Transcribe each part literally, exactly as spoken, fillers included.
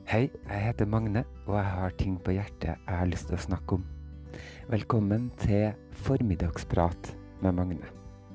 Hei, jeg heter Magne, og jeg har ting på hjertet jeg har lyst til å snakke om. Velkommen til Formiddagsprat med Magne.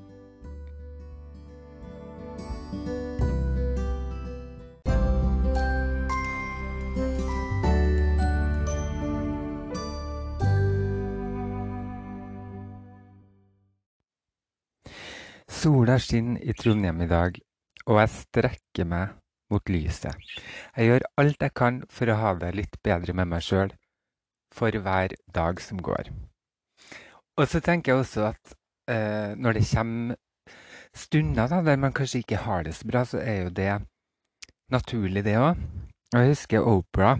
Sola skinner i Trondheim i dag, og jeg strekker meg mot lyset. Jeg gjør alt jeg kan for å ha det litt bedre med meg selv, for hver dag som går. Og så tenker jeg også at eh, når det kommer stunder da, der man kanskje ikke har det så bra, så er jo det naturlig det også. Og jeg husker Oprah,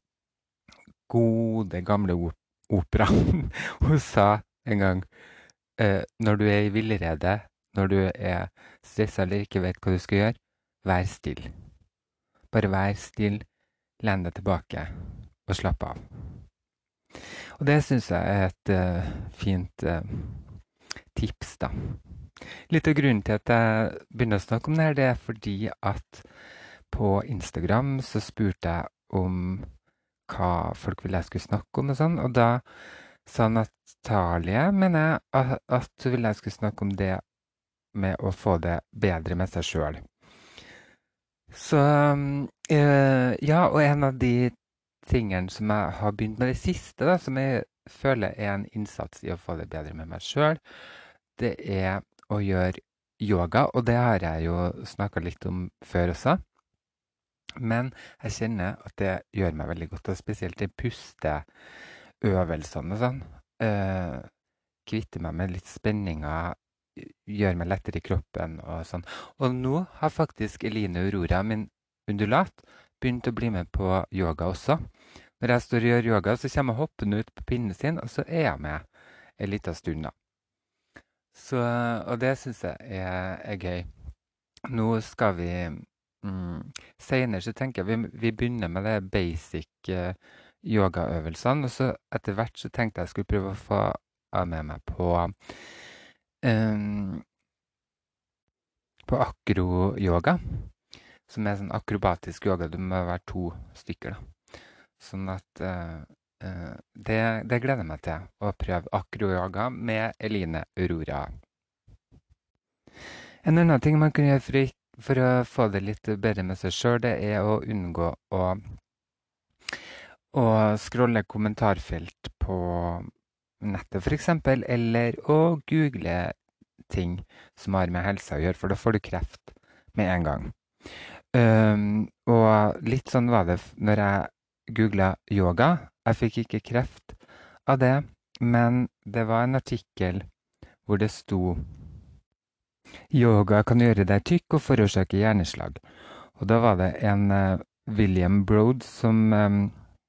gode gamle op opera. Hun sa en gang, eh, når du er i villrede, når du er stresset eller ikke vet hva du skal gjøre, vær still. Bare vær still, len deg tilbake og slapp av. Og det synes jeg er et eh, fint eh, tips da. Litt av grunnen til at jeg begynner å snakke om det her, det er fordi at på Instagram så spurte jeg om hva folk ville jeg skulle snakke om og sånn, og da sa Natalie, mener jeg, at, at hun ville jeg skulle snakke om det med å få det bedre med seg selv. Så øh, ja, og en av de tingene som jeg har begynt med det siste, da, som jeg føler er en innsats i å få det bedre med meg selv, det er å gjøre yoga, og det har jeg jo snakket litt om før også. Men jeg kjenner at det gjør meg veldig godt, og spesielt de pusteøvelsene og sånn. Øh, kvitter meg med litt spenninger, gjør meg lettere i kroppen og sånn. Og nå har faktisk Eline Aurora, min undulat, begynt å bli med på yoga også. Når jeg står og gjør yoga, så kommer jeg hoppende ut på pinnen sin, og så er jeg med en liten stund da. Så, og det synes jeg er, er gøy. Nå skal vi, mm, senere så tenker jeg, vi, vi begynner med det basic uh, yogaøvelsene, og så etter hvert så tenkte jeg skulle prøve å få av med meg på Um, på akro-yoga, som er sånn akrobatisk yoga. Det må være to stykker da. Sånn at uh, uh, det, det gleder jeg meg til, å prøve akro-yoga med Eline Aurora. En annen ting man kan gjøre for å, for å få det litt bedre med seg selv, det er å unngå å, å scrolle kommentarfelt på nettet for eksempel, eller å google ting som har med helsa å gjøre, for da får du kreft med en gang. Um, og litt sånn var det når jeg googlet yoga. Jeg fikk ikke kreft av det, men det var en artikkel hvor det sto yoga kan gjøre deg tykk og forårsake hjerneslag. Og da var det en uh, William Broad som um,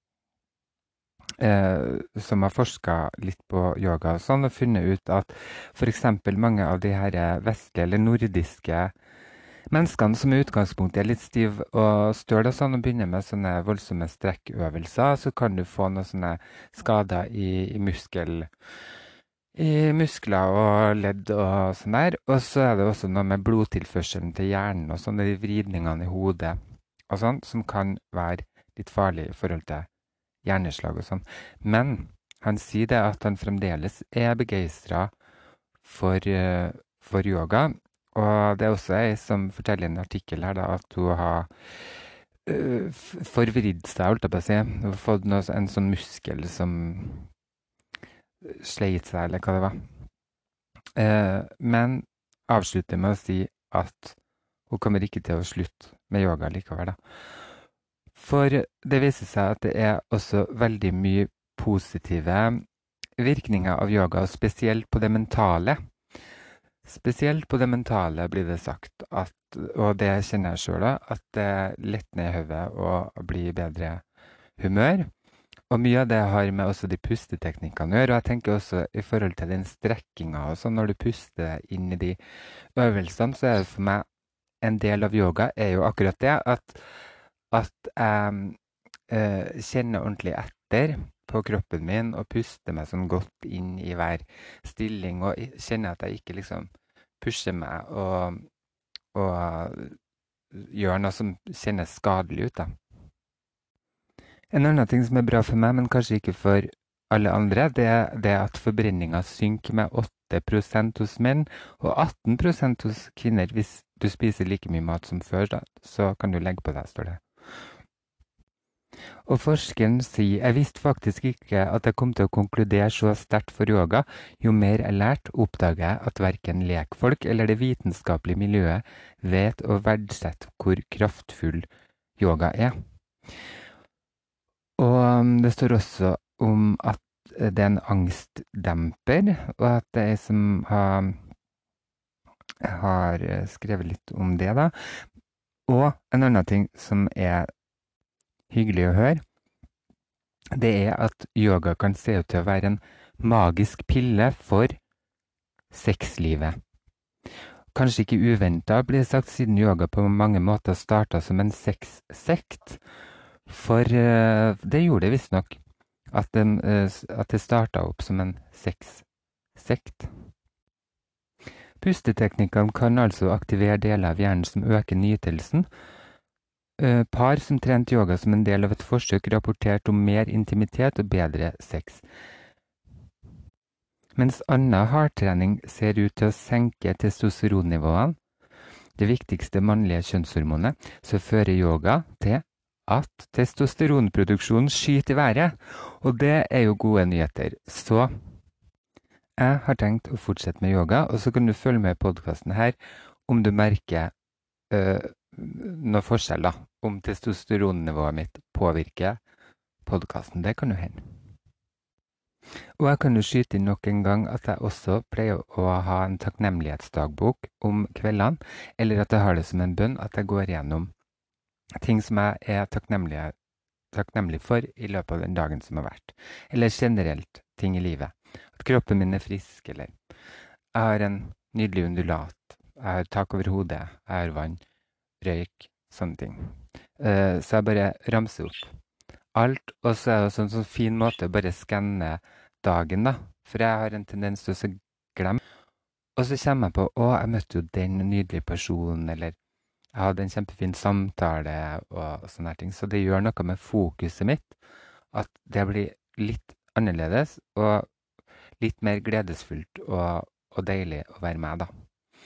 Eh, som har forsket litt på yoga og sånn, og funnet ut at for eksempel mange av de her vestlige eller nordiske menneskene som i utgangspunktet er litt stiv og støl og sånn, og begynner med sånne voldsomme strekkøvelser, så kan du få noen sånne skader i, i muskel, i muskler og ledd og sånn der. Og så er det også noe med blodtilførselen til hjernen og sånne vridningene i hodet og sånn, som kan være litt farlig i forhold til hjerneslag og sånn. Men han sier det at han fremdeles er begeistret for, uh, for yoga. Og det er også ei som forteller i en artikkel her da, at hun har uh, forvridd seg, holdt jeg på å si. Hun har fått noe, en sånn muskel som sleit seg, eller hva det var. Uh, men avslutter med å si at hun kommer ikke til å slutte med yoga likevel da. For det viser seg at det er også veldig mye positive virkninger av yoga, og spesielt på det mentale. Spesielt på det mentale blir det sagt, at, og det kjenner jeg selv da, at det letter ned i hodet og blir bedre humør. Og mye av det har med også de pusteteknikkene å gjøre, og jeg tenker også i forhold til den strekkinga og sånn, når du puster inn i de øvelsene, så er det for meg en del av yoga er jo akkurat det, at at jeg eh, kjenner ordentlig etter på kroppen min og puster meg sånn godt inn i hver stilling og kjenner at jeg ikke liksom pusher meg og, og gjør noe som kjennes skadelig ut da. En annen ting som er bra for meg, men kanskje ikke for alle andre, det er det at forbrenninga synker med åtte prosent hos menn og atten prosent hos kvinner. Hvis du spiser like mye mat som før, da, så kan du legge på deg, står det. Og forskeren sier jeg visste faktisk ikke at jeg kom til å konkludere så sterkt for yoga. Jo mer jeg lærte, oppdager jeg at verken lekfolk eller det vitenskapelige miljøet vet å verdsette hvor kraftfull yoga er. Og um, det står også om at det er en angstdemper, og at det er som har, har skrevet litt om det, da. Og en annen ting som er hyggelig å høre, det er at yoga kan se ut til å være en magisk pille for sexlivet. Kanskje ikke uventet blir det sagt, siden yoga på mange måter startet som en sexsekt. For uh, det gjorde det visstnok, at, den, uh, at det startet opp som en sexsekt. Pusteteknikkene kan altså aktivere deler av hjernen som øker nytelsen. Uh, par som trente yoga som en del av et forsøk rapporterte om mer intimitet og bedre sex. Mens annen hardtrening ser ut til å senke testosteronnivåene, det viktigste mannlige kjønnshormonet, så fører yoga til at testosteronproduksjonen skyter i været. Og det er jo gode nyheter. Så jeg har tenkt å fortsette med yoga, og så kan du følge med i podcasten her om du merker uh, noe forskjell da, om testosteronnivået mitt påvirker podcasten. Det kan jo hende. Og jeg kan jo skyte inn nok en gang at jeg også pleier å ha en takknemlighetsdagbok om kveldene, eller at jeg har det som en bønn at jeg går gjennom ting som jeg er takknemlig, takknemlig for i løpet av den dagen som har vært. Eller generelt ting i livet. At kroppen min er frisk, eller jeg har en nydelig undulat, jeg har tak over hodet, jeg har vann, røyk, sånne ting. Uh, så jeg bare ramser opp alt, og så er det også en sånn fin måte å bare skanne dagen da. For jeg har en tendens til å glemme. Og så kommer jeg på, å, jeg møtte jo den nydelige personen, eller jeg hadde en kjempefin samtale og sånne ting. Så det gjør noe med fokuset mitt, at det blir litt annerledes og litt mer gledesfullt og, og deilig å være med da.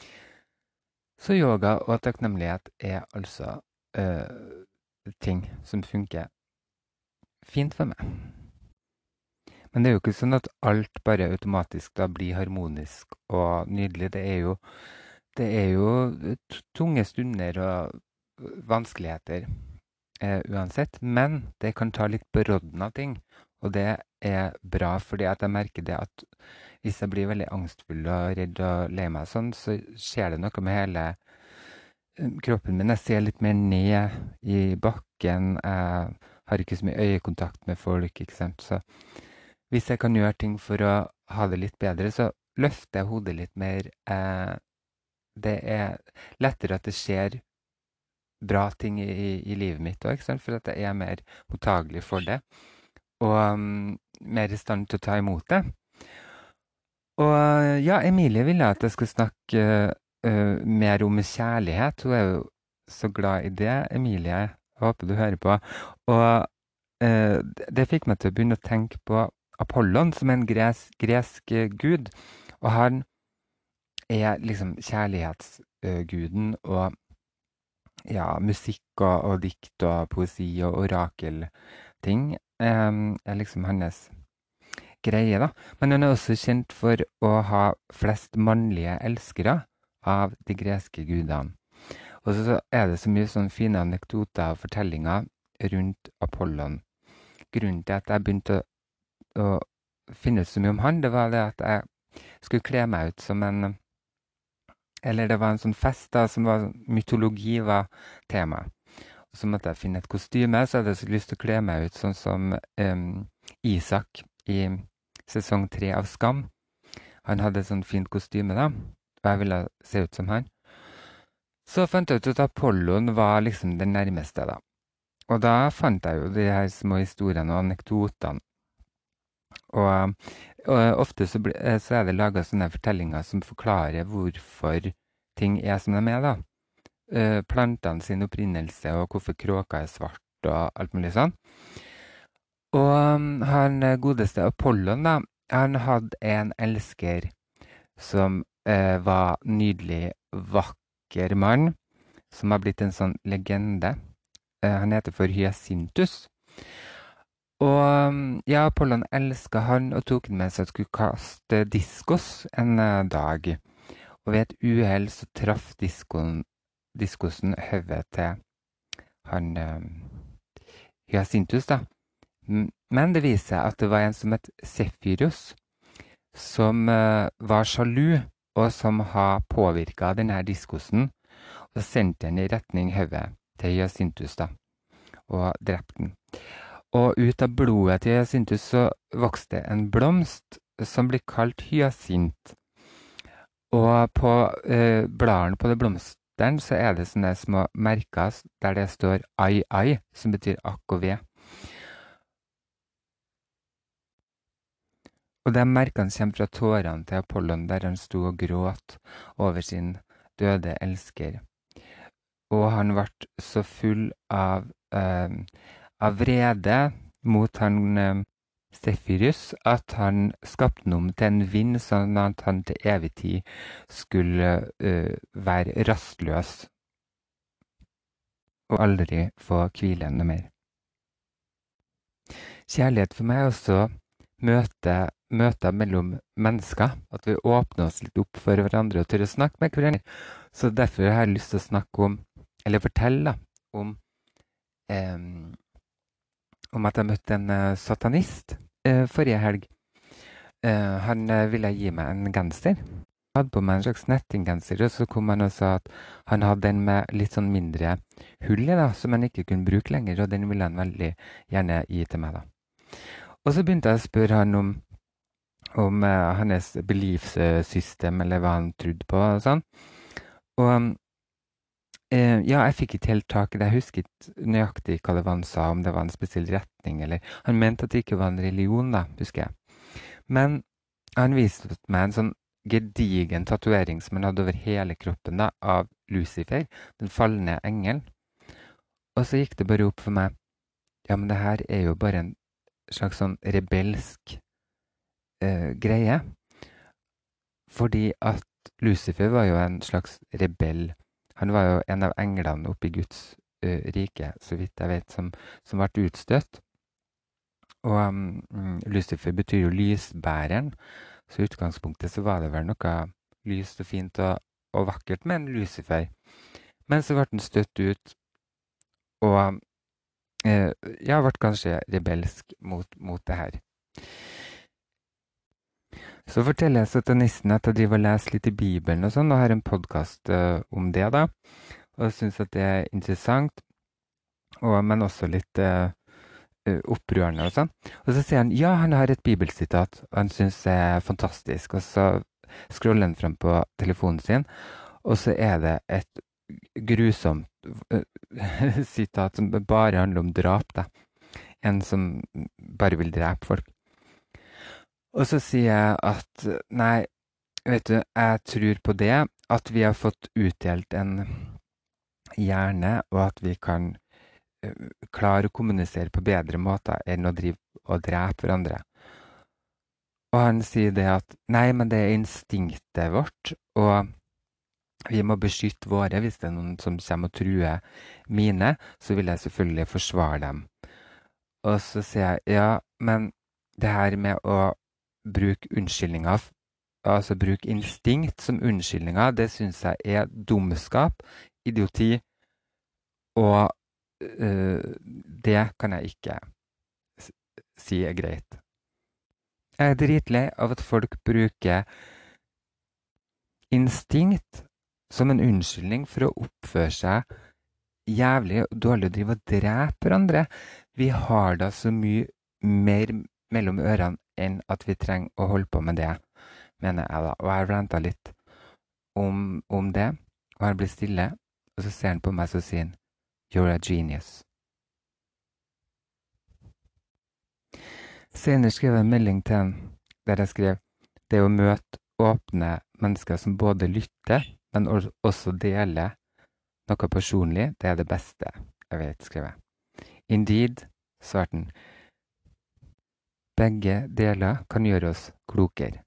Så yoga og takknemlighet er altså øh, ting som funker fint for meg. Men det er jo ikke sånn at alt bare automatisk da blir harmonisk og nydelig. Det er jo, det er jo tunge stunder og vanskeligheter eh, uansett. Men det kan ta litt på rodden av ting. Og det er bra, fordi at jeg merker det at hvis jeg blir veldig angstfull og redd og lei meg sånn, så skjer det noe med hele kroppen min. Jeg ser litt mer ned i bakken. Jeg har ikke så mye øyekontakt med folk, ikke sant. Så hvis jeg kan gjøre ting for å ha det litt bedre, så løfter jeg hodet litt mer. Eh, det er lettere at det skjer bra ting i, i livet mitt også, ikke sant? For at jeg er mer mottagelig for det. Og um, mer i stand til å ta imot det. Og ja, Emilie ville at jeg skulle snakke uh, mer om kjærlighet. Hun er jo så glad i det, Emilie. Jeg håper du hører på. Og uh, det fikk meg til å begynne å tenke på Apollon, som er en gresk, gresk uh, gud. Og han er liksom kjærlighetsguden, uh, og ja, musikk og, og dikt og poesi og orakelting um, er liksom hans greie, da. Men han er også kjent for å ha flest mannlige elskere av de greske gudene. Og så er det så mye sånne fine anekdoter og fortellinger rundt Apollon. Grunnen til at jeg begynte å, å finne ut så mye om han, det var det at jeg skulle kle meg ut som en, eller det var en sånn fest da, som var, mytologi var tema. Og så måtte jeg finne et kostyme, så hadde jeg så lyst til å kle meg ut sånn som um, Isak i sesong tre av Skam. Han hadde et sånn fint kostyme da, og jeg ville se ut som han. Så fant jeg ut at Apollon var liksom den nærmeste da. Og da fant jeg jo de her små historiene og anekdotene. Og, og ofte så, ble, så er det laget sånne fortellinger som forklarer hvorfor ting er som de er da. Uh, plantene sin opprinnelse og hvorfor kråka er svart og alt mulig sånn. Og um, han eh, godeste Apollon, da, han hadde en elsker som eh, var nydelig, vakker mann, som har blitt en sånn legende. Eh, han heter for Hyacinthus. Og um, ja, Apollon elska han og tok han med seg og skulle kaste diskos en eh, dag. Og ved et uhell så traff diskoen, diskosen hodet til han eh, Hyacinthus, da. M- Men det viser seg at det var en som het Sefyrus, som eh, var sjalu, og som har påvirka denne diskosen, og sendte den i retning hodet til Hyacinthus, da, og drepte den. Og ut av blodet til Hyacinthus så vokste en blomst som blir kalt hyasint. Og på eh, bladene på det blomsteren så er det sånne små merker s- der det står ai ai, som betyr akk og ve. Og de merkene kommer fra tårene til Apollon, der han sto og gråt over sin døde elsker. Og han ble så full av, eh, av vrede mot han eh, Sefyrus at han skapte den om til en vind, sånn at han til evig tid skulle eh, være rastløs og aldri få hvile noe mer. Kjærlighet for meg er også møte, møter mellom mennesker. At vi åpner oss litt opp for hverandre og tør å snakke med hverandre. Så derfor har jeg lyst til å snakke om, eller fortelle da, om, em, om at jeg møtte en eh, satanist eh, forrige helg. Eh, han eh, ville gi meg en genser. Jeg hadde på meg en slags nettinggenser, og så kom han og sa at han hadde den med litt sånn mindre hull i, da, som han ikke kunne bruke lenger, og den ville han veldig gjerne gi til meg, da. Og så begynte jeg å spørre han om, om eh, hans beliefssystem, eller hva han trodde på, og sånn. Og eh, ja, jeg fikk ikke helt tak i det. Jeg husker ikke nøyaktig hva det var han sa, om det var en spesiell retning, eller han mente at det ikke var en religion, da, husker jeg. Men han viste meg en sånn gedigen tatovering som han hadde over hele kroppen, da, av Lucifer, den falne engel. Og så gikk det bare opp for meg, ja, men det her er jo bare en slags sånn rebelsk eh, greie. Fordi at Lucifer var jo en slags rebell. Han var jo en av englene oppe i Guds eh, rike, så vidt jeg vet, som, som ble utstøtt. Og um, Lucifer betyr jo lysbæreren, så i utgangspunktet så var det vel noe lyst og fint og, og vakkert med en Lucifer. Men så ble han støtt ut, og eh, ja, ble kanskje rebelsk mot, mot det her. Så forteller jeg satanisten at jeg driver og leser litt i Bibelen og sånn, og har en podkast uh, om det, da. Og syns at det er interessant, og, men også litt uh, opprørende og sånn. Og så sier han ja, han har et bibelsitat, og han syns det er fantastisk. Og så scroller han frem på telefonen sin, og så er det et grusomt uh, sitat som bare handler om drap, da. En som bare vil drepe folk. Og så sier jeg at nei, vet du, jeg tror på det, at vi har fått utdelt en hjerne, og at vi kan uh, klare å kommunisere på bedre måter enn å drive og drepe hverandre. Og han sier det at nei, men det er instinktet vårt, og vi må beskytte våre. Hvis det er noen som kommer og truer mine, så vil jeg selvfølgelig forsvare dem. Og så sier jeg ja, men det her med å bruke unnskyldninger, altså bruke instinkt som unnskyldninger, det syns jeg er dumskap, idioti, og øh, det kan jeg ikke si er greit. Jeg er dritlei av at folk bruker instinkt som en unnskyldning for å oppføre seg jævlig dårlig og drive og drepe hverandre. Vi har da så mye mer mellom ørene enn at vi trenger å holde på med det, mener jeg da. Og jeg ranta litt om, om det, og han blir stille, og så ser han på meg og sier han, you're a genius. Senere skrev jeg en melding til han, der jeg skrev, det å møte åpne mennesker som både lytter, men også deler noe personlig, det er det beste jeg vet, skrev jeg. Indeed, svarte han. Begge deler kan gjøre oss klokere.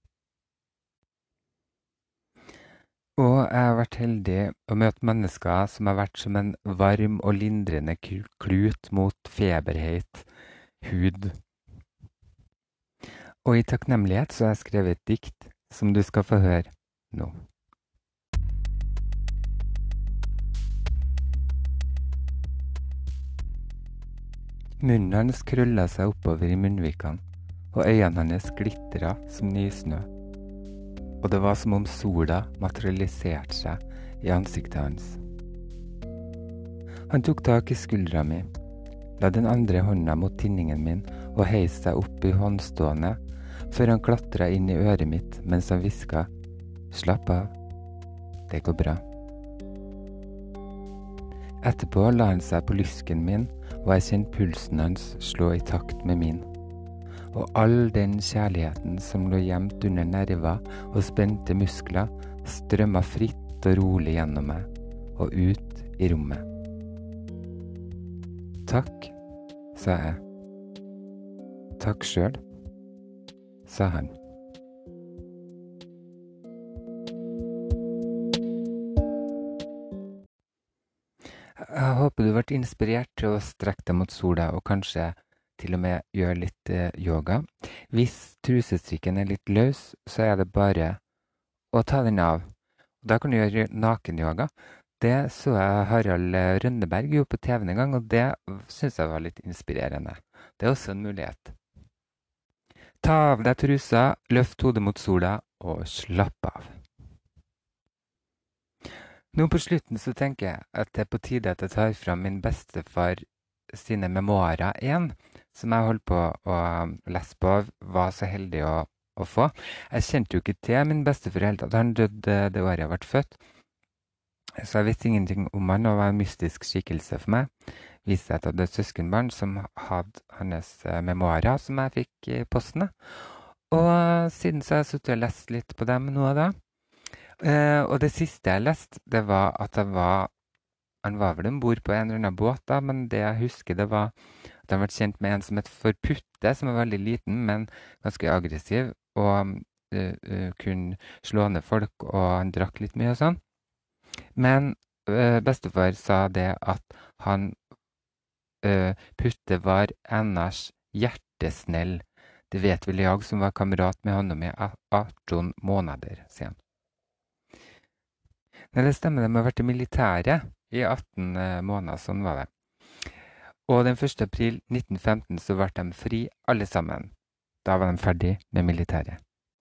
Og jeg har vært heldig å møte mennesker som har vært som en varm og lindrende klut mot feberheit hud. Og i takknemlighet så har jeg skrevet et dikt som du skal få høre nå. Munnen hans krøllet seg oppover i munnvikene, og øynene hans glitret som nysnø. Og det var som om sola materialiserte seg i ansiktet hans. Han tok tak i skuldra mi, la den andre hånda mot tinningen min og heiste seg opp i håndstående, før han klatret inn i øret mitt mens han hvisket, «Slapp av, det går bra.» Etterpå la han seg på lysken min, og jeg kjente pulsen hans slå i takt med min. Og all den kjærligheten som lå gjemt under nerver og spente muskler, strømmet fritt og rolig gjennom meg, og ut i rommet. «Takk», sa jeg. «Takk selv», sa han. Jeg håper du ble inspirert til å strekke deg mot sola og kanskje til og med gjøre litt eh, yoga. Hvis trusestrikken er litt løs, så er det bare å ta den av. Da kan du gjøre nakenyoga. Det så jeg Harald Rønneberg gjorde på T V en gang, og det synes jeg var litt inspirerende. Det er også en mulighet. Ta av deg trusa, løft hodet mot sola og slapp av. Nå på slutten så tenker jeg at det er på tide at jeg tar fram min bestefar sine memoarer igjen, som jeg holdt på å lese på, var så heldig å, å få. Jeg kjente jo ikke til min bestefar i hele tatt. Han døde det året jeg ble født, så jeg visste ingenting om han, og var en mystisk skikkelse for meg. Viste seg at jeg hadde et søskenbarn som hadde hans memoarer som jeg fikk i postene. Og siden så har jeg suttet og lest litt på dem nå og da. Uh, og det siste jeg leste, det var at jeg var, han var vel en bord på en eller annen båt da, men det jeg husker det var at han var kjent med en som het Forputte, som var veldig liten, men ganske aggressiv, og uh, uh, kunne slå ned folk, og han drakk litt mye og sånn. Men uh, bestefar sa det at han uh, Putte var enners hjertesnell. Det vet vel jeg som var kamerat med honom i atten måneder, sier han. Nei, det stemmer, de har vært i militæret i atten eh, måneder, sånn var det. Og den første april nitten femten så ble de fri alle sammen. Da var de ferdig med militæret.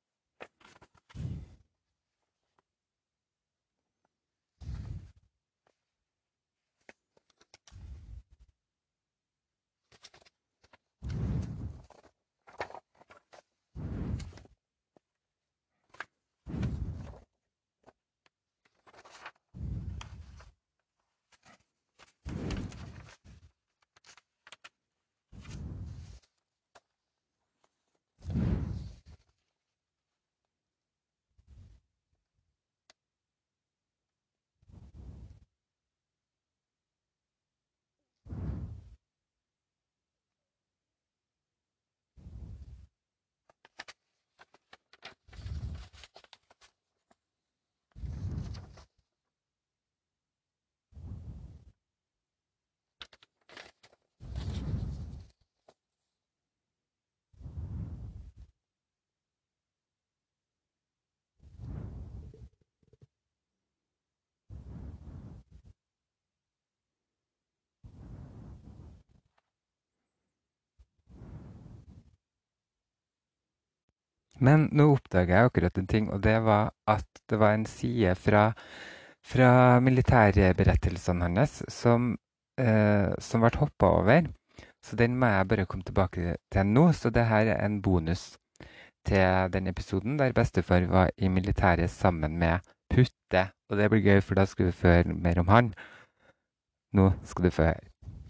Men nå oppdaget jeg akkurat en ting, og det var at det var en side fra, fra militærberettelsene hans som, eh, som ble hoppet over. Så den må jeg bare komme tilbake til nå, så det her er en bonus til den episoden der bestefar var i militæret sammen med Putte. Og det blir gøy, for da skal vi få høre mer om han. Nå skal du få høre.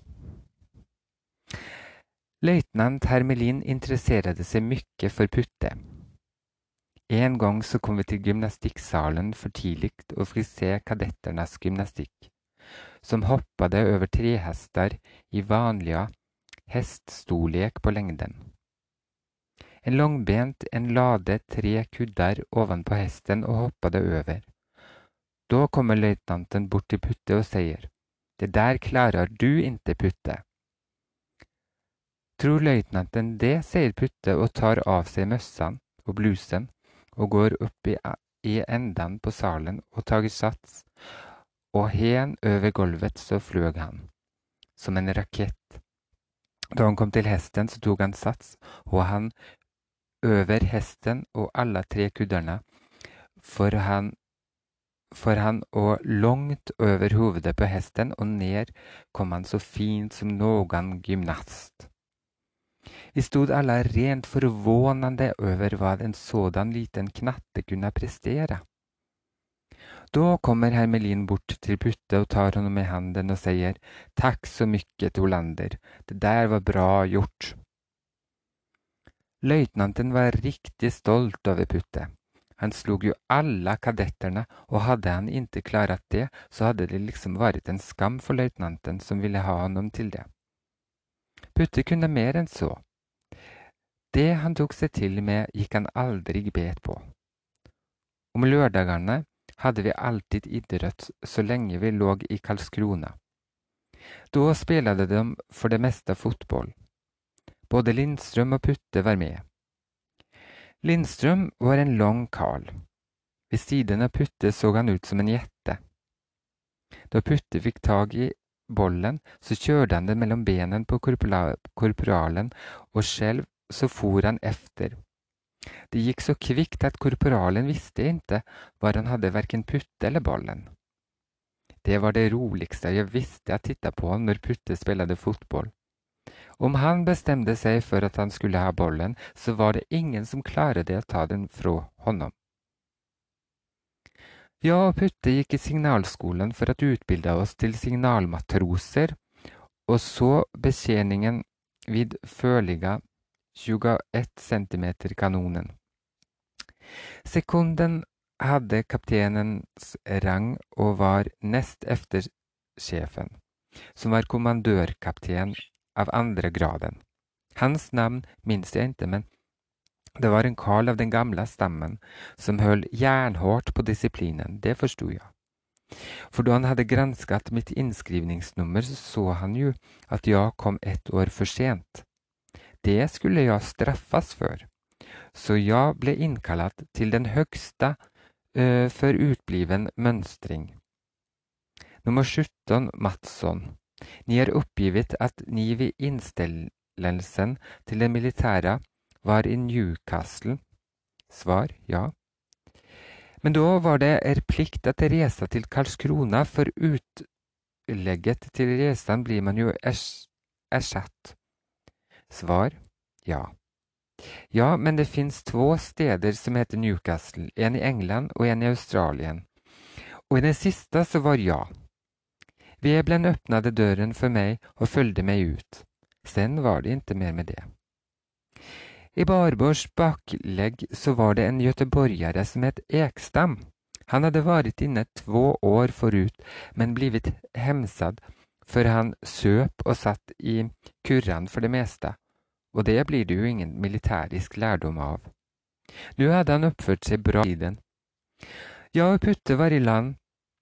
Løytnant Hermelin interesserte seg mye for Putte. En gang så kom vi til gymnastikksalen for tidlig og fikk se kadetternes gymnastikk, som hoppade over trehester i vanliga häststorlek på längden. En långbent en lade tre kuddar ovanpå hästen och hoppade över. Då kommer löjtnanten bort till Putte och säger: Det där klarar du inte, Putte. Tror löjtnanten det, säger Putte och tar av sig mössan och blusen och går upp i, i ändan på salen och tager sats. Och hen över golvet så flög han, som en raket. Då han kom till hästen så tog han sats och han över hästen och alla tre kuddarna för han, för han och långt över huvudet på hästen och ner kom han så fint som någon gymnast. Vi stod alla rent förvånade över vad en sådan liten knatte kunde prestera. Då kommer Hermelin bort till Putte och tar honom i handen och säger: Tack så mycket, Olander. Det där var bra gjort. Löjtnanten var riktigt stolt över Putte. Han slog ju alla kadetterna och hade han inte klarat det så hade det liksom varit en skam för löjtnanten som ville ha honom till det. Putte kunde mer än så. Det han tog sig till med gick han aldrig bet på. Om lördagarna hade vi alltid idrott så länge vi låg i Karlskrona. Då spelade de för det mesta fotboll. Både Lindström och Putte var med. Lindström var en lång karl. Vid sidan av Putte såg han ut som en jätte. Då Putte fick tag i bollen så körde han den mellan benen på korporalen och själv så for han efter. Det gick så kvickt att korporalen visste inte var han hade varken Putte eller bollen. Det var det roligaste jag visste att titta på när Putte spelade fotboll. Om han bestämde sig för att han skulle ha bollen så var det ingen som klarade att ta den från honom. Jag och Putte gick i signalskolan för att utbilda oss till signalmatroser och så betjäningen vid förliga tjugoett centimeter kanonen. Sekunden hade kaptenens rang och var näst efter chefen, som var kommandörkapten av andra graden. Hans namn minns jag inte, men det var en karl av den gamla stammen som höll järnhårt på disciplinen, det förstod jag. För då han hade granskat mitt inskrivningsnummer så såg han ju att jag kom ett år för sent. Det skulle jag straffas för. Så jag blev inkallad till den högsta uh, för utbliven mönstring. Nummer sjutton, Mattsson. Ni har uppgivit att ni vid inställelsen till den militära var i Newcastle. Svar, ja. Men då var det er plikt att resa till Karlskrona, för utlägget till resan blir man ju ers ersatt. Svar, ja. Ja, men det finns två städer som heter Newcastle, en i England och en i Australien. Och i den sista så var jag. Veblen öppnade dörren för mig och följde mig ut. Sen var det inte mer med det. I Barbors baklägg så var det en göteborgare som hette Ekstam. Han hade varit inne två år förut men blivit hemsad för han söp och satt i kurran för det mesta. Och det blir det ju ingen militärisk lärdom av. Nu hade han uppfört sig bra i tiden. Jag och Putte var i land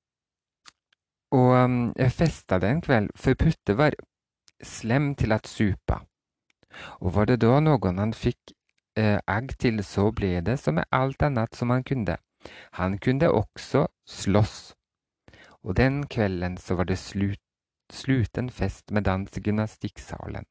och um, jag festade en kväll för Putte var slem till att supa. Och var det då någon han fick eh, agg till så blev det som med allt annat som han kunde. Han kunde också slåss. Och den kvällen så var det slut, sluten fest med dans i gymnastiksalen.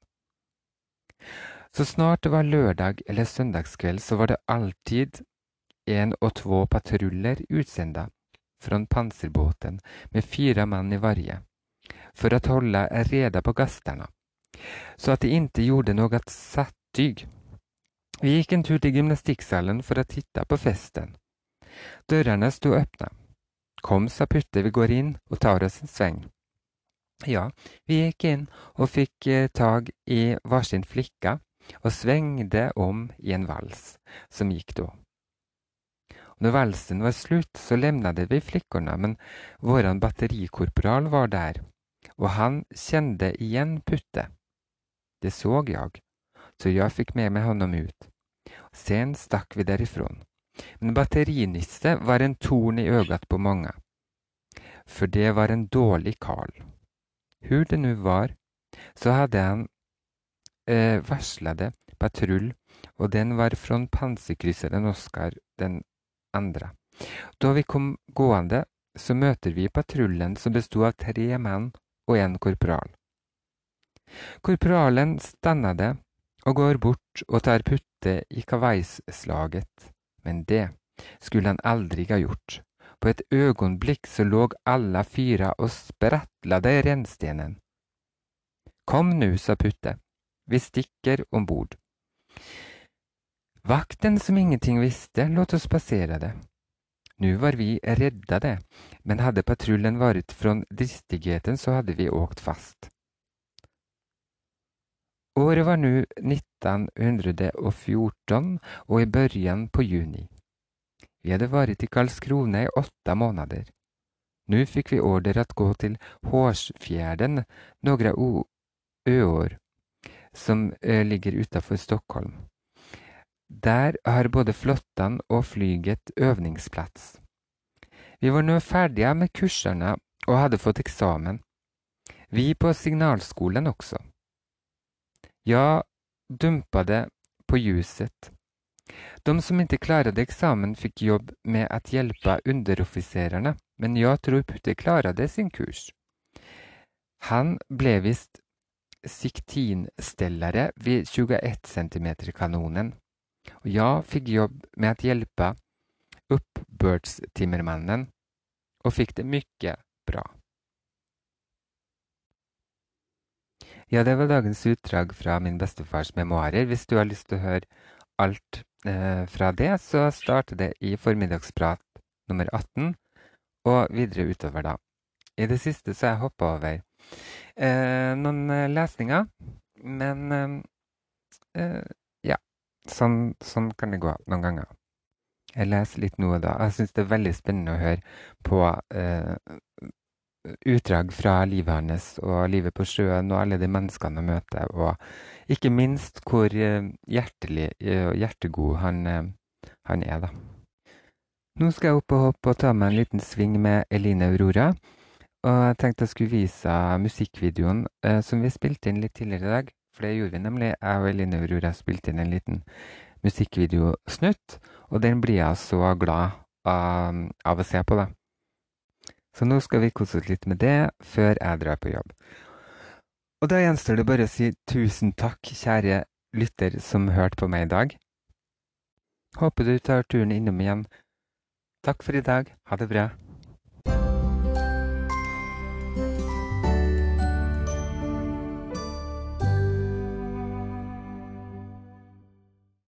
Så snart det var lördag eller söndagskväll så var det alltid en och två patruller utsända från panserbåten med fyra man i varje för att hålla reda på gastarna så att de inte gjorde något sattyg. Vi gick en tur till gymnastiksalen för att titta på festen. Dörrarna stod öppna. Kom, sa Putte, vi går in och tar oss en sväng. Ja, vi gick in och fick eh, tag i varsin flicka och svängde om i en vals som gick då. Och när valsen var slut så lämnade vi flickorna, men våran batterikorporal var där och han kände igen Putte. Det såg jag, så jag fick med mig honom ut. Sen stakk vi därifrån. Men batterinisse var en torn i ögat på många. För det var en dålig karl. Hur det nu var, så hade han eh, varslade patrull och den var från pansarkryssaren Oskar den andra. Då vi kom gående så möter vi patrullen som bestod av tre män och en korporal. Korporalen stannade och går bort och tar putte i kavajslaget. Men det skulle han aldrig ha gjort. På ett ögonblick så låg alla fyra och sprattlade i rännstenen. Kom nu, sa Putte. Vi sticker ombord. Vakten som ingenting visste låt oss passera det. Nu var vi räddade, men hade patrullen varit från dristigheten så hade vi åkt fast. Året var nu nittonhundrafjorton och i början på juni. Vi hade varit i Karlskrona i åtta månader. Nu fick vi order att gå till Hårsfjärden, några öar som ö, ligger utanför Stockholm. Där har både flottan och flyget övningsplats. Vi var nu färdiga med kurserna och hade fått examen. Vi på signalskolan också. Jag dumpade på ljuset. De som inte klarade examen fick jobb med att hjälpa underofficerarna, men jag tror Putte klarade sin kurs. Han blev visst siktinställare vid tjugoett centimeter kanonen. Och jag fick jobb med att hjälpa uppbördstimmermannen och fick det mycket bra. Ja, det var dagens utdrag fra min bestefars memoarer. Hvis du har lyst til å høre alt eh, fra det, så starter det i formiddagsprat nummer atten, og videre utover da. I det siste så har jeg hoppet over eh, noen lesninger, men eh, eh, ja, sånn, sånn kan det gå noen ganger. Jeg leser litt nå da. Jeg synes det er veldig spennende å høre på eh, utdrag fra livet hans og livet på sjøen og alle de menneskene han møter, og ikke minst hvor hjertelig og hjertegod han, han er da. Nå skal jeg opp og hoppe og ta meg en liten sving med Eline Aurora, og jeg tenkte jeg skulle vise musikkvideoen eh, som vi spilte inn litt tidligere i dag, for det gjorde vi nemlig. Jeg og Eline Aurora spilte inn en liten musikkvideosnutt, og den blir jeg så glad av, av å se på da. Så nå skal vi kose oss litt med det før jeg drar på jobb. Og da gjenstår det bare å si tusen takk, kjære lytter som hørte på meg i dag. Håper du tar turen innom igjen. Takk for i dag. Ha det bra.